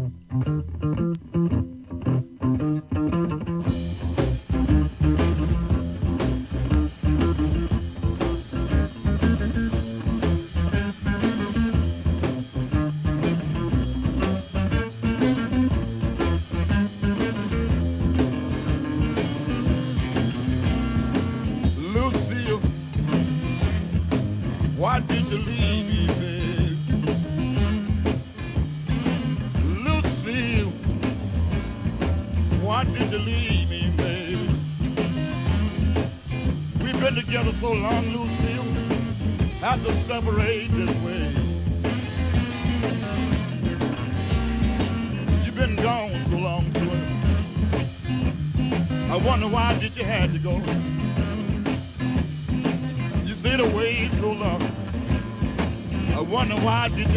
Lucille, why did you leave me, babe? Lucille, why did you leave me, baby? We've been together so long, Lucille, have to separate this way. You've been gone so long, too. I wonder why did you have to go? You stayed away so long. I wonder why did you